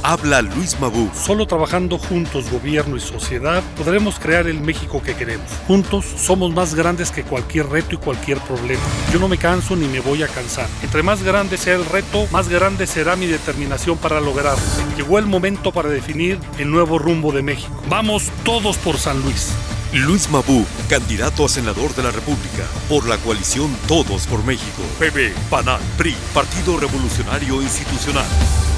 Habla Luis Mabú. Solo trabajando juntos, gobierno y sociedad, podremos crear el México que queremos. Juntos somos más grandes que cualquier reto y cualquier problema. Yo no me canso ni me voy a cansar. Entre más grande sea el reto, más grande será mi determinación para lograrlo. Llegó el momento para definir el nuevo rumbo de México. Vamos todos por San Luis. Luis Mabú, candidato a senador de la República por la coalición Todos por México. PB, PANAL, PRI, Partido Revolucionario Institucional.